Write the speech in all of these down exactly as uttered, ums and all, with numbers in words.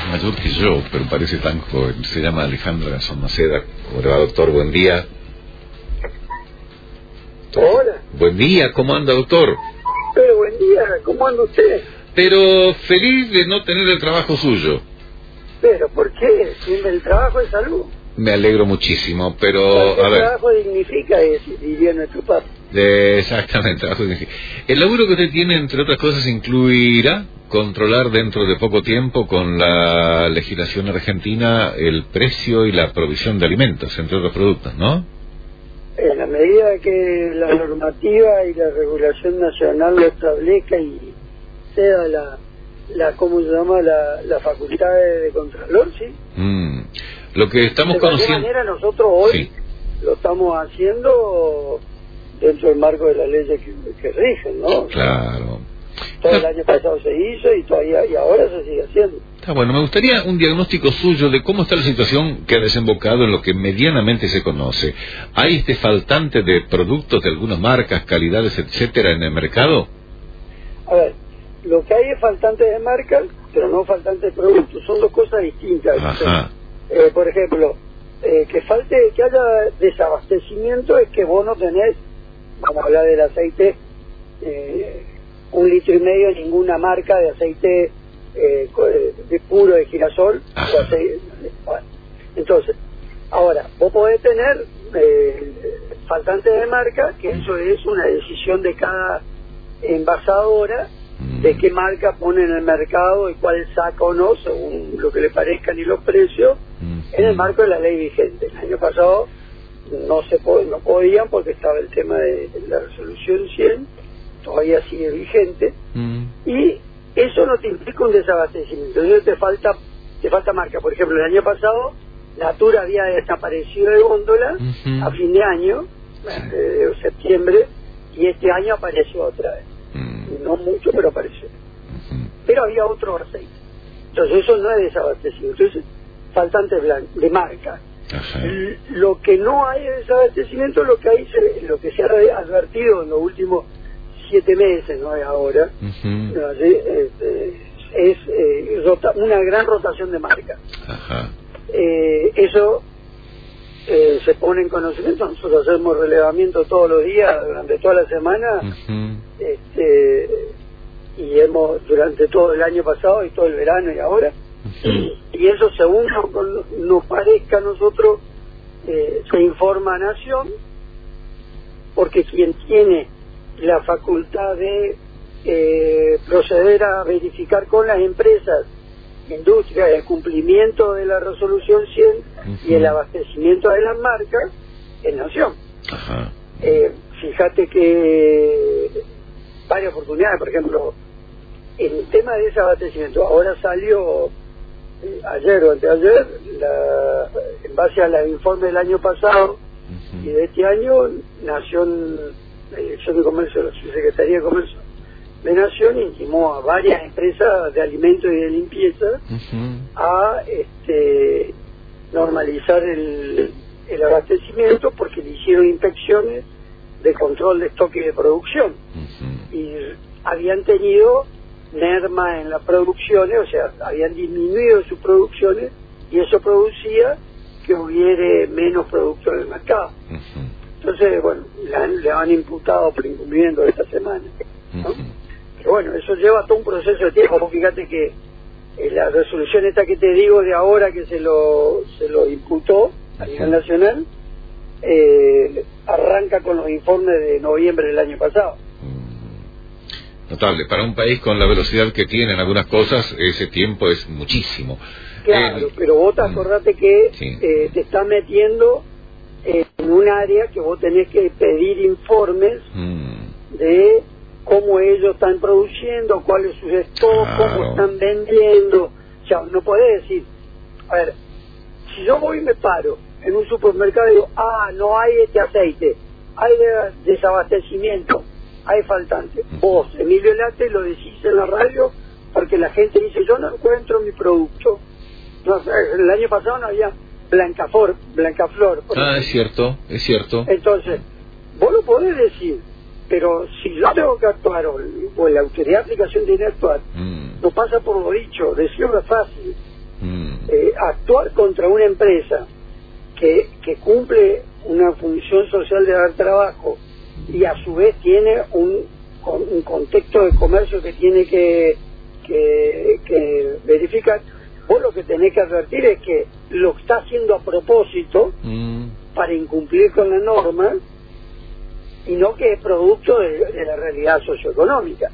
mayor que yo, pero parece tan joven. Se llama Alejandra Garzón Maceda. ¿Cómo le va, doctor? Buen día. Hola. Buen día, ¿cómo anda, doctor? Pero buen día, ¿cómo anda usted? Pero feliz de no tener el trabajo suyo. ¿Pero por qué? Si el trabajo es salud. Me alegro muchísimo, pero... El a ver. trabajo dignifica, es, diría nuestro papá. Eh, exactamente, trabajo dignifica. El laburo que usted tiene, entre otras cosas, incluirá controlar dentro de poco tiempo con la legislación argentina el precio y la provisión de alimentos, entre otros productos, ¿no? En la medida que la normativa y la regulación nacional lo establezca y sea la, la ¿cómo se llama? La, la facultad de, de Contralor, ¿sí? Mm. Lo que estamos de cualquier conociendo... manera nosotros hoy sí. lo estamos haciendo dentro del marco de las leyes que, que rigen, ¿no? Claro. Todo el año pasado se hizo y todavía y ahora se sigue haciendo. Está bueno, me gustaría un diagnóstico suyo de cómo está la situación que ha desembocado en lo que medianamente se conoce. ¿Hay este faltante de productos de algunas marcas, calidades, etcétera, en el mercado? A ver, lo que hay es faltante de marcas, pero no faltante de productos. Son dos cosas distintas. Ajá. Eh, por ejemplo, eh, que falte, que haya desabastecimiento es que vos no tenés, vamos a hablar del aceite, eh, un litro y medio de ninguna marca de aceite eh, de puro de girasol o aceite, bueno. Entonces, ahora, vos podés tener eh, faltantes de marca, que eso es una decisión de cada envasadora, de qué marca pone en el mercado y cuál saca o no, según lo que le parezcan y los precios, en el marco de la ley vigente. El año pasado no se po no podían porque estaba el tema de la resolución cien, todavía sigue vigente, mm. y eso no te implica un desabastecimiento. Entonces te falta te falta marca. Por ejemplo, el año pasado Natura había desaparecido de góndola uh-huh. a fin de año, sí. eh, septiembre, y este año apareció otra vez. Mm. No mucho, pero apareció. Uh-huh. Pero había otro aceite. Entonces eso no es desabastecimiento, entonces faltante de marca. Uh-huh. Lo que no hay es desabastecimiento, lo que hay se, lo que se ha advertido en los últimos siete meses, no es ahora, uh-huh. no, es, es, es eh, rota, una gran rotación de marca. Uh-huh. eh, eso eh, se pone en conocimiento. Nosotros hacemos relevamiento todos los días durante toda la semana, uh-huh. este, y hemos durante todo el año pasado y todo el verano y ahora, uh-huh. y, y eso según nos, nos parezca a nosotros eh, se informa a Nación, porque quien tiene la facultad de eh, proceder a verificar con las empresas, industria, el cumplimiento de la resolución cien uh-huh. y el abastecimiento de las marcas en Nación. Uh-huh. Eh, fíjate que varias oportunidades, por ejemplo, en el tema de ese abastecimiento, ahora salió eh, ayer o anteayer, la, en base a los informes del año pasado uh-huh. y de este año, Nación, la Dirección de Comercio, la Secretaría de Comercio de Nación intimó a varias empresas de alimentos y de limpieza uh-huh. a este, normalizar el, el abastecimiento, porque le hicieron inspecciones de control de stock y de producción uh-huh. y habían tenido merma en las producciones, o sea, habían disminuido sus producciones y eso producía que hubiere menos producto en el mercado. Uh-huh. Entonces, bueno, le han, le han imputado por incumplimiento esta semana, ¿no? Uh-huh. Pero bueno, eso lleva todo un proceso de tiempo. Vos fíjate que eh, la resolución esta que te digo de ahora, que se lo se lo imputó a nivel nacional, eh, arranca con los informes de noviembre del año pasado. Notable. Para un país con la velocidad que tiene en algunas cosas, ese tiempo es muchísimo. Claro, eh, pero vos te acordate que sí. eh, te estás metiendo en un área que vos tenés que pedir informes mm. de cómo ellos están produciendo, cuál es su stock, claro. cómo están vendiendo. O sea, no podés decir, a ver, si yo voy y me paro en un supermercado y digo, ah, no hay este aceite, hay desabastecimiento, hay faltante. Mm. Vos, Emilio Late, lo decís en la radio porque la gente dice, yo no encuentro mi producto. No, el año pasado no había Blancaflor, Blancaflor. Ah, es cierto, es cierto. Entonces, vos lo podés decir, pero si yo tengo que actuar o, o la autoridad de aplicación tiene que actuar, mm. no pasa por lo dicho, decirlo es fácil, Mm. Eh, actuar contra una empresa que, que cumple una función social de dar trabajo y a su vez tiene un, un contexto de comercio que tiene que, que, que verificar, vos lo que tenés que advertir es que lo está haciendo a propósito Mm. para incumplir con la norma y no que es producto de, de la realidad socioeconómica.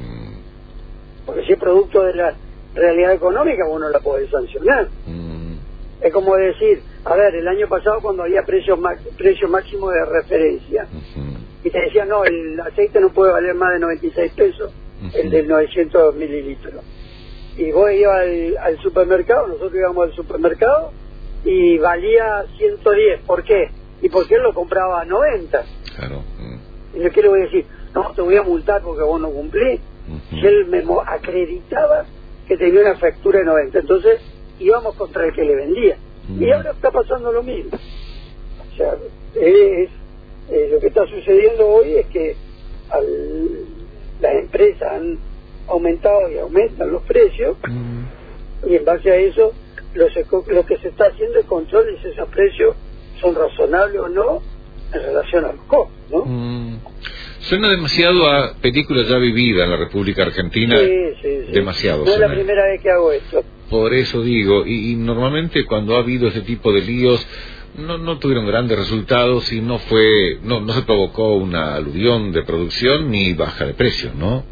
Mm. Porque si es producto de la realidad económica, vos no la podés sancionar. Mm. Es como decir, a ver, el año pasado cuando había precios precio máximo de referencia, Uh-huh. y te decían, no, el aceite no puede valer más de noventa y seis pesos, Uh-huh. el de novecientos mililitros. Y vos ibas al, al supermercado, nosotros íbamos al supermercado, y valía ciento diez. ¿Por qué? Y porque él lo compraba a noventa. Claro. Mm. Y yo quiero decir, no, te voy a multar porque vos no cumplís. Uh-huh. Y él me mo- acreditaba que tenía una factura de noventa. Entonces íbamos contra el que le vendía. Uh-huh. Y ahora está pasando lo mismo. O sea, es, eh, lo que está sucediendo hoy es que al, las empresas han aumentado y aumentan los precios, Mm. y en base a eso lo, se, lo que se está haciendo es control de si esos precios son razonables o no en relación a los costos, ¿no? Mm. Suena demasiado a película ya vivida en la República Argentina. Sí, sí, sí. Demasiado. No es la suena. primera vez que hago esto. Por eso digo, y, y normalmente cuando ha habido ese tipo de líos no, no tuvieron grandes resultados y no fue, no, no se provocó una aluvión de producción ni baja de precios, ¿no?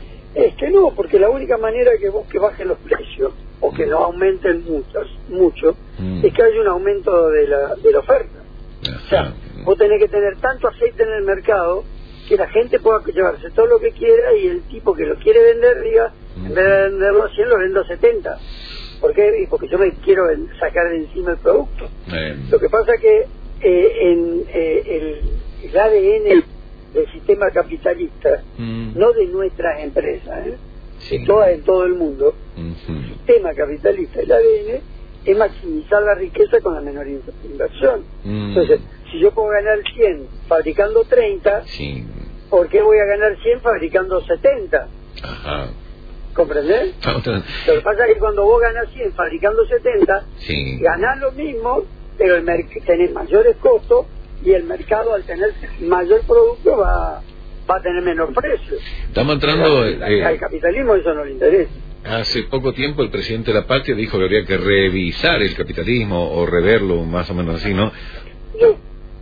Es que no, porque la única manera que vos que bajen los precios o que no aumenten muchos, mucho, Mm. es que haya un aumento de la, de la oferta. Ajá. O sea, vos tenés que tener tanto aceite en el mercado que la gente pueda llevarse todo lo que quiera y el tipo que lo quiere vender diga, Mm. en vez de venderlo a cien, lo vendo a setenta. ¿Por qué? Y porque yo me quiero ven- sacar de encima el producto. Eh, Lo que pasa que eh, en eh, el, el A D N del sistema capitalista, mm. no de nuestras empresas, ¿eh? Sí. de todas en todo el mundo, Ujú. el sistema capitalista, el A D N, es maximizar la riqueza con la menor in- inversión. Mm. Entonces, si yo puedo ganar cien fabricando treinta, Sí. ¿por qué voy a ganar cien fabricando setenta? Ajá. ¿Comprendés? Otra- Lo que pasa es que cuando vos ganas cien fabricando setenta, Sí. ganás lo mismo, pero el merc- tenés mayores costos y el mercado, al tener mayor producto, va, va a tener menor precio. Estamos entrando... Al- eh, al capitalismo eso no le interesa. Hace poco tiempo el presidente de la Patria dijo que habría que revisar el capitalismo o reverlo, más o menos así, ¿no? Yo,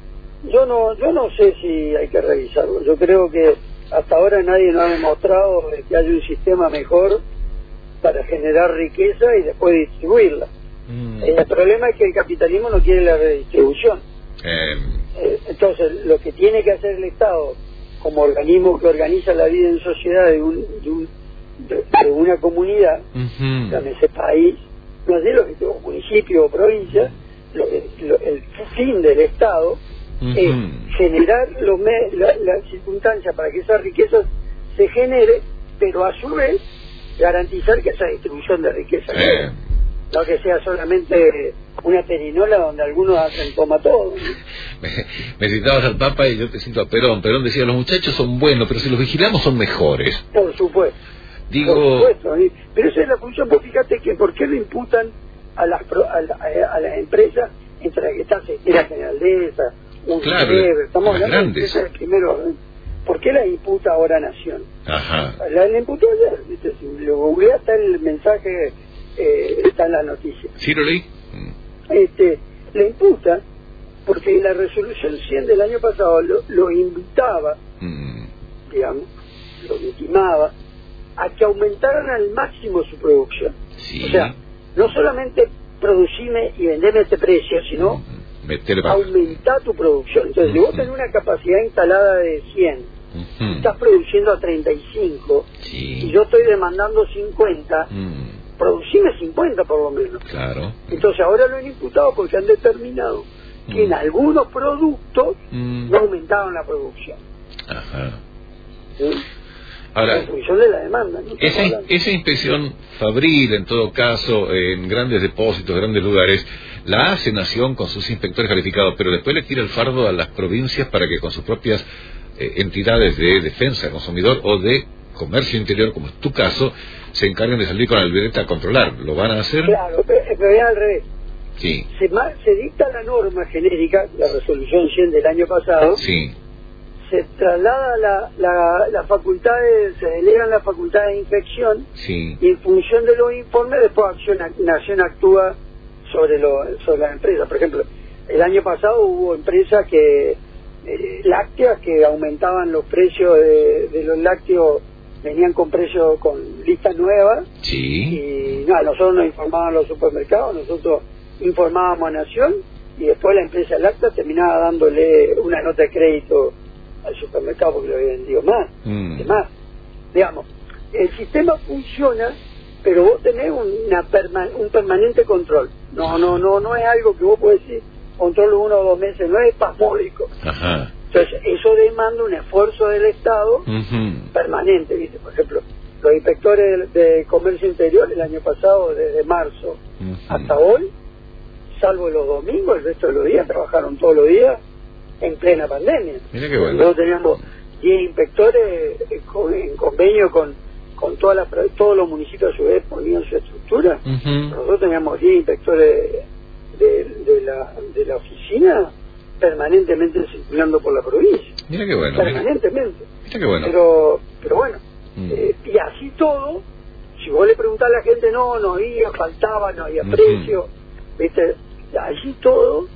yo no yo no sé si hay que revisarlo. Yo creo que hasta ahora nadie nos ha demostrado de que hay un sistema mejor para generar riqueza y después distribuirla. Mm. El problema es que el capitalismo no quiere la redistribución. Eh, Eh, entonces, lo que tiene que hacer el Estado, como organismo que organiza la vida en sociedad de, un, de, un, de, de una comunidad, ujú. llámese país, no sé lo que tengo, municipio o provincia, lo, lo, el fin del Estado Ujú. es generar los me, la, la circunstancia para que esa riqueza se genere, pero a su vez garantizar que esa distribución de riqueza Eh, quede. No que sea solamente una perinola donde algunos hacen toma todo. me, me citabas al Papa y yo te cito a Perón. Perón decía, los muchachos son buenos, pero si los vigilamos son mejores. Por supuesto. Digo... Por supuesto. ¿sí? Pero esa es la función, porque fíjate que ¿por qué lo imputan a las pro- a, la- a las empresas entre las que está Aceitera Generaldesa, Claro, Unilever, estamos las hablando de grandes. empresas de primero orden? ¿Por qué la imputa ahora Nación? Ajá. La, la imputó ayer, ¿viste? Si lo googleás está el mensaje, eh, está en la noticia. ¿Sí lo leí? Mm. Este, la imputa porque la resolución cien del año pasado lo, lo invitaba, Mm. digamos, lo intimaba a que aumentaran al máximo su producción. Sí. O sea, no solamente producime y vendeme este precio, sino Mm. Meter bajo. aumentar tu producción. Entonces, si vos tenés una capacidad instalada de cien, Ujú. estás produciendo a treinta y cinco, Sí. y yo estoy demandando cincuenta, Mm. producime cincuenta por lo menos. Claro. Entonces ahora lo han imputado porque han determinado que en Mm. algunos productos Mm. no aumentaron la producción. Ajá. ¿Sí? Ahora, En función de la demanda, ¿no? esa, Estamos hablando. esa inspección fabril, en todo caso, en grandes depósitos, grandes lugares, la hace Nación con sus inspectores calificados, pero después le tira el fardo a las provincias para que con sus propias eh, entidades de defensa del consumidor o de comercio interior, como es tu caso, se encarguen de salir con la libreta a controlar. ¿Lo van a hacer? Claro, pero, pero es al revés. Sí. Se, ma- se dicta la norma genérica, la resolución cien del año pasado, Sí. se traslada la, la, la facultad de, se delegan las facultades de inspección, Sí. y en función de los informes después acción, Nación actúa sobre, lo, sobre las empresas. Por ejemplo, el año pasado hubo empresas que eh, lácteas que aumentaban los precios de, de los lácteos, venían con precios con listas nuevas, Sí. y nada, nosotros nos informaban los supermercados, nosotros informábamos a Nación, y después la empresa láctea terminaba dándole una nota de crédito al supermercado porque lo había vendido más. Mm. Además, digamos, el sistema funciona, pero vos tenés una perma- un permanente control. No, no, no, no es algo que vos podés decir, controlo uno o dos meses, no es espasmódico. Ajá. Entonces, eso demanda un esfuerzo del Estado Ujú. permanente, ¿viste? Por ejemplo, los inspectores de, de comercio interior el año pasado, desde marzo Ujú. hasta hoy, salvo los domingos, el resto de los días, trabajaron todos los días en plena pandemia. Mira qué bueno. Nosotros teníamos diez inspectores eh, con- en convenio con, con todas las, todos los municipios a su vez ponían su estructura. Ujú. Nosotros teníamos diez inspectores de, de, la, de la oficina permanentemente circulando por la provincia. Mira qué bueno. Mira, Permanentemente. mira qué bueno. Pero, pero bueno, Mm. eh, y así todo, si vos le preguntás a la gente, no, no había, faltaba, no había Ujú. precio, ¿viste? Allí todo,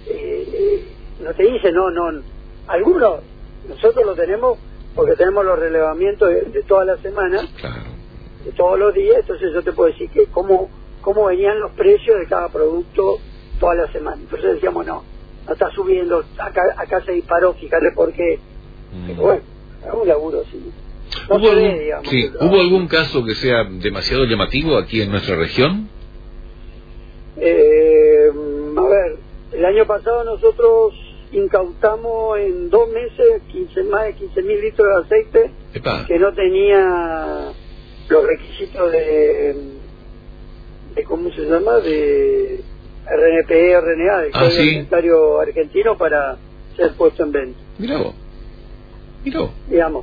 eh, no te dice, no, no, algunos, nosotros lo tenemos porque tenemos los relevamientos de, de toda la semana, Claro. de todos los días, entonces yo te puedo decir que cómo, cómo venían los precios de cada producto toda la semana. Entonces decíamos, no, no está subiendo, acá, acá se disparó, fíjate por qué. Mm. Pero bueno, es un laburo así. No ¿Hubo se ve, algún, digamos, sí, pero- ¿Hubo algún caso que sea demasiado llamativo aquí en nuestra región? Eh, a ver, el año pasado nosotros incautamos en dos meses quince, más de quince mil litros de aceite Epa. que no tenía los requisitos de, de ¿cómo se llama? De R N P E, R N A, del Ah, Código sí. Alimentario Argentino para ser puesto en venta, Mira vos. Mira vos. digamos,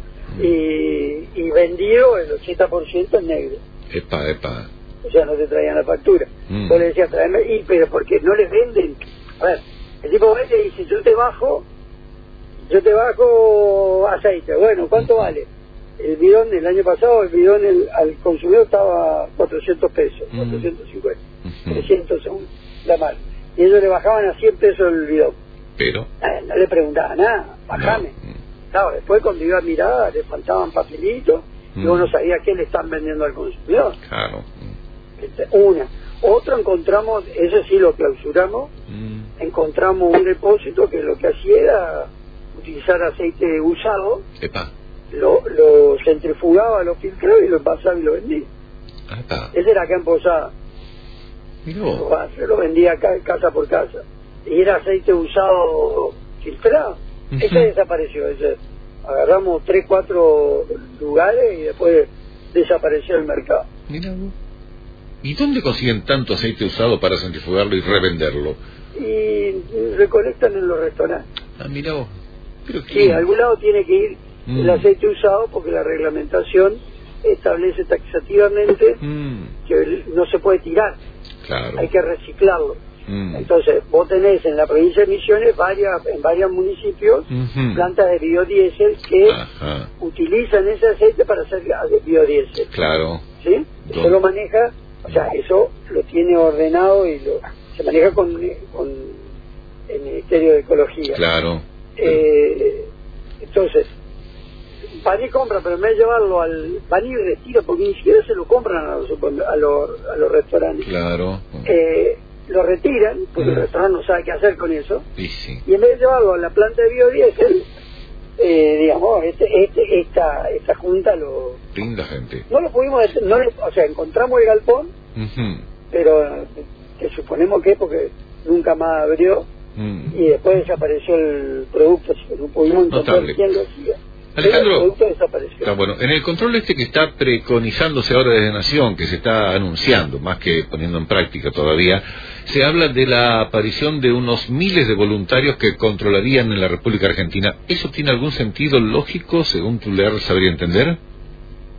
y, y vendido el ochenta por ciento en negro. Epa, epa. O sea, no te traían la factura. Mm. Yo le decía, tráeme, y pero porque no les venden. A ver, el tipo vende y dice, yo te bajo, yo te bajo aceite. Bueno, ¿cuánto vale? El bidón, el año pasado, el bidón el, al consumidor estaba cuatrocientos pesos, Mm. cuatrocientos cincuenta, Ujú. trescientos según la marca. Y ellos le bajaban a cien pesos el bidón. Pero. Eh, no le preguntaba nada, bajame. No. Claro, después cuando iba a mirar, le faltaban papelitos, y Mm. uno sabía qué le están vendiendo al consumidor. Claro. Este, una. Otro, encontramos, eso sí lo clausuramos, Mm. encontramos un depósito que lo que hacía era utilizar aceite usado, Epa. lo, lo centrifugaba, lo filtraba y lo envasaba y lo vendía. Epa. Ese era acá en Posada, Mira lo, vos. hace- lo vendía acá casa por casa. Y era aceite usado filtrado. Ujú. Ese desapareció, ese. Agarramos tres, cuatro lugares y después desapareció el mercado. Mira vos. ¿Y dónde consiguen tanto aceite usado para centrifugarlo y revenderlo? Y recolectan en los restaurantes. Ah, mira vos. Pero Sí, qué. a algún lado tiene que ir Mm. el aceite usado porque la reglamentación establece taxativamente Mm. que no se puede tirar, Claro. hay que reciclarlo. Mm. Entonces, vos tenés en la provincia de Misiones varias, en varios municipios Ujú. plantas de biodiesel que Ajá. utilizan ese aceite para hacer biodiesel, Claro. ¿sí? Eso ¿Dónde? lo maneja, o sea, eso lo tiene ordenado y lo se maneja con, con el Ministerio de Ecología. Claro. Eh, entonces, van y compran, pero en vez de llevarlo al... van y retiran, porque ni siquiera se lo compran a los, supermer- a los, a los restaurantes. Claro. Eh, lo retiran, porque el Mm. restaurante no sabe qué hacer con eso, Y sí. y en vez de llevarlo a la planta de biodiesel, eh, digamos, este, este, esta, esta junta lo... Linda gente. No lo pudimos... det- No le- o sea, encontramos el galpón, Ujú. pero eh, que suponemos que es porque nunca más abrió, Mm. y después desapareció el producto, así que no pudimos encontrar Notable. quién lo hacía. Alejandro, el producto desapareció. Está bueno. En el control este que está preconizándose ahora desde Nación, que se está anunciando, más que poniendo en práctica todavía, se habla de la aparición de unos miles de voluntarios que controlarían en la República Argentina. ¿Eso tiene algún sentido lógico, según tu leer sabría entender?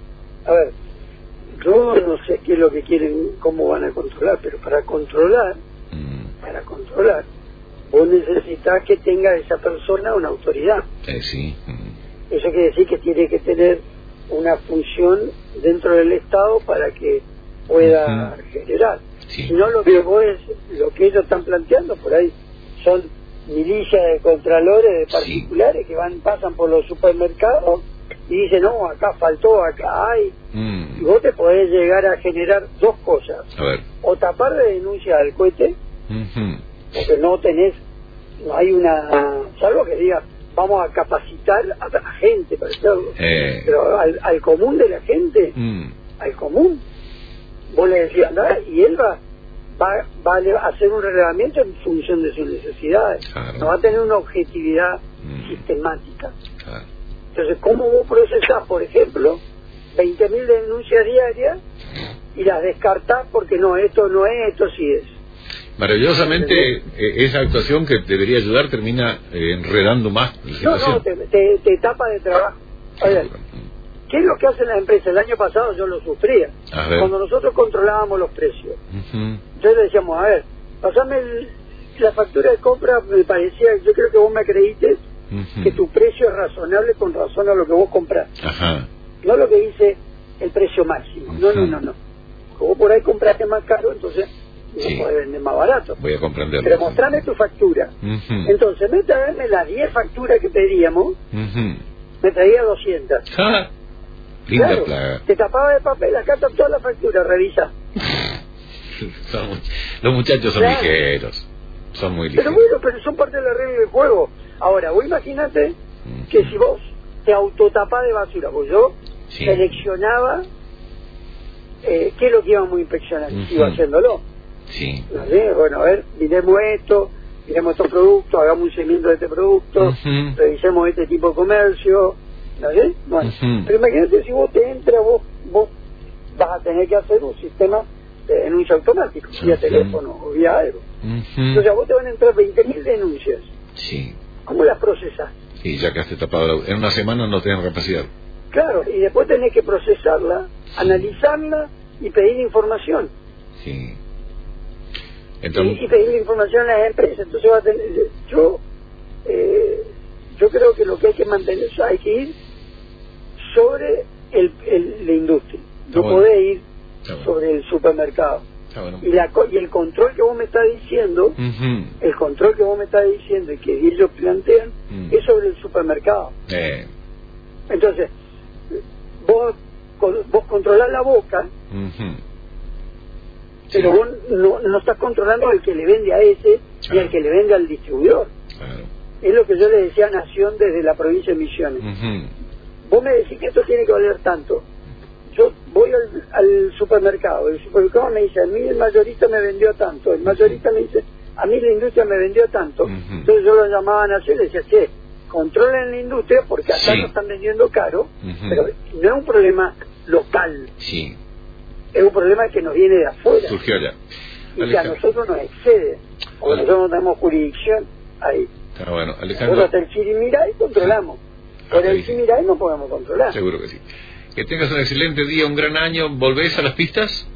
A ver, yo no sé qué es lo que quieren, cómo van a controlar, pero para controlar, mm. para controlar, vos necesitas que tenga esa persona una autoridad. Eh, sí. Mm. Eso quiere decir que tiene que tener una función dentro del Estado para que pueda uh-huh. generar. Sí. Si no, lo que vos es, lo que ellos están planteando por ahí son milicias de contralores de particulares sí. que van pasan por los supermercados y dicen, no, acá faltó, acá hay. Mm. Y vos te podés llegar a generar dos cosas. A ver. O tapar de denuncia al cohete, uh-huh. porque no tenés, no hay una, salvo que diga, vamos a capacitar a la gente para hacerlo. Eh. Pero al, al común de la gente, mm. al común, vos le decís, andá, y él va, va, va a hacer un reglamento en función de sus necesidades. Claro. No va a tener una objetividad mm. sistemática. Claro. Entonces, ¿cómo vos procesás, por ejemplo, veinte mil denuncias diarias y las descartás porque no, esto no es, esto sí es? Maravillosamente, eh, esa actuación que debería ayudar termina eh, enredando más la situación. No, no, te, te, te tapa de trabajo. A ver, ¿qué es lo que hacen las empresas? El año pasado yo lo sufría. Cuando nosotros controlábamos los precios. Uh-huh. Entonces le decíamos, a ver, pasame el, la factura de compra, me parecía, yo creo que vos me acredites uh-huh. que tu precio es razonable con razón a lo que vos comprás. Ajá. No lo que dice el precio máximo. Uh-huh. No, no, no, no. Vos por ahí compraste más caro, entonces sí. no podés vender más barato. Voy a comprenderlo. Pero mostrame tu factura. Uh-huh. Entonces, me traerme las diez facturas que pedíamos, uh-huh. me traía doscientas. Ah, linda claro, plaga. Te tapaba de papel, acá están todas las facturas, revisa. Son, los muchachos son claro. ligeros. Son muy ligeros. Pero bueno, pero son parte de la regla del juego. Ahora, vos imagínate uh-huh. que si vos te autotapás de basura, pues yo sí. seleccionaba eh, qué es lo que íbamos a inspeccionar, uh-huh. iba haciéndolo. Sí. ¿No sé? Bueno, a ver, miremos esto, miremos estos productos, hagamos un seguimiento de este producto, uh-huh. revisemos este tipo de comercio, ¿no sé? Bueno, uh-huh. pero imagínate si vos te entras, vos, vos vas a tener que hacer un sistema de denuncia automático, uh-huh. vía teléfono o vía algo. Uh-huh. Entonces a vos te van a entrar veinte mil denuncias. Sí. ¿Cómo las procesás? Sí, ya que has tapado, en una semana no tenés capacidad. Claro, y después tenés que procesarla, sí. analizarla y pedir información. Sí. Entonces... Y, y pedir información a las empresas. Entonces va a tener, yo eh, yo creo que lo que hay que mantener, hay que ir sobre el, el, la industria, no bueno. podés ir bueno. sobre el supermercado. Bueno. Y, la, y el control que vos me estás diciendo, uh-huh. el control que vos me estás diciendo y que ellos plantean, uh-huh. es sobre el supermercado. Eh. Entonces, vos, vos controlás la boca, uh-huh. pero sí. vos no, no estás controlando al que le vende a ese claro. ni al que le vende al distribuidor. Claro. Es lo que yo le decía a Nación desde la provincia de Misiones. Uh-huh. Vos me decís que esto tiene que valer tanto. Yo voy al, al supermercado, el supermercado me dice, a mí el mayorista me vendió tanto, el mayorista me dice, a mí la industria me vendió tanto. Uh-huh. Entonces yo lo llamaba a Nación y le decía, che, controlen la industria porque acá sí. no están vendiendo caro, uh-huh. pero no es un problema local. Sí. Es un problema que nos viene de afuera. Surgió ya. Y Alejandro. que a nosotros nos excede, porque vale. nosotros no tenemos jurisdicción ahí. Ah, bueno, Alejandro. Nosotros hasta el Chirimiray controlamos, sí. pero el Chirimiray no podemos controlar. Seguro que sí. Que tengas un excelente día, un gran año. ¿Volvés a las pistas?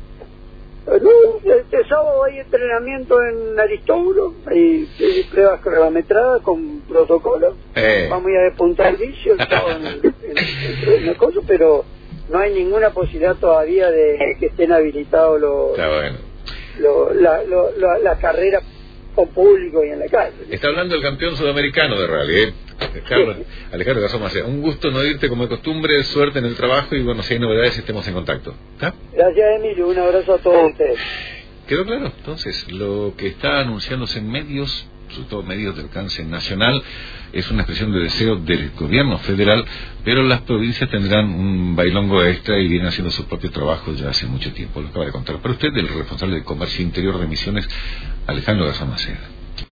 No, este sábado hay entrenamiento en Aristóbulo, hay pruebas cronometradas con protocolo. Eh. Vamos a ir a despuntar el vicio el sábado en, en, en, en el coso, pero no hay ninguna posibilidad todavía de que estén habilitados los, Está bueno. los, la, lo, la, la carrera con público y en la calle. Está hablando el campeón sudamericano de rally, ¿eh? Carlos, sí. Alejandro Garzón Maceda, un gusto no irte como de costumbre, suerte en el trabajo y bueno, si hay novedades estemos en contacto. ¿Está? Gracias, Emilio, un abrazo a todos ustedes. ¿Quedó claro? Entonces, lo que está anunciándose en medios, sobre todo medios de alcance nacional, es una expresión de deseo del gobierno federal, pero las provincias tendrán un bailongo extra y vienen haciendo su propio trabajo ya hace mucho tiempo. Lo acaba de contar para usted el responsable de Comercio Interior de Misiones, Alejandro Garzón Maceda.